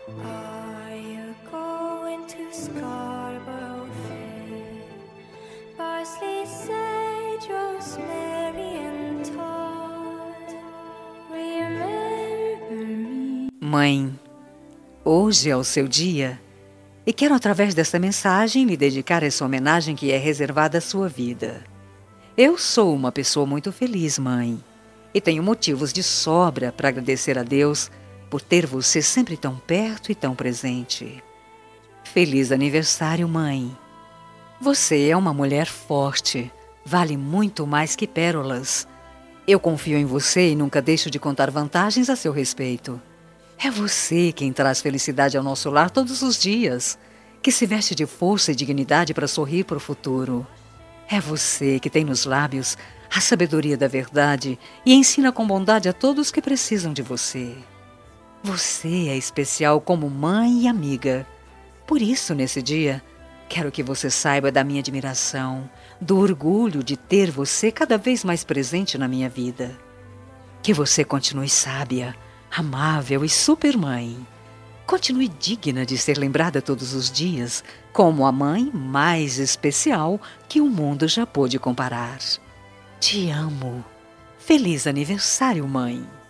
Are you going to Scarborough Fair? Parsley, sage, rosemary and thyme. Remember me. Mãe, hoje é o seu dia e quero, através desta mensagem, lhe dedicar essa homenagem que é reservada à sua vida. Eu sou uma pessoa muito feliz, mãe, e tenho motivos de sobra para agradecer a Deus por ter você sempre tão perto e tão presente. Feliz aniversário, mãe! Você é uma mulher forte, vale muito mais que pérolas. Eu confio em você e nunca deixo de contar vantagens a seu respeito. É você quem traz felicidade ao nosso lar todos os dias, que se veste de força e dignidade para sorrir para o futuro. É você que tem nos lábios a sabedoria da verdade e ensina com bondade a todos que precisam de você. Você é especial como mãe e amiga. Por isso, nesse dia, quero que você saiba da minha admiração, do orgulho de ter você cada vez mais presente na minha vida. Que você continue sábia, amável e super mãe. Continue digna de ser lembrada todos os dias como a mãe mais especial que o mundo já pôde comparar. Te amo. Feliz aniversário, mãe.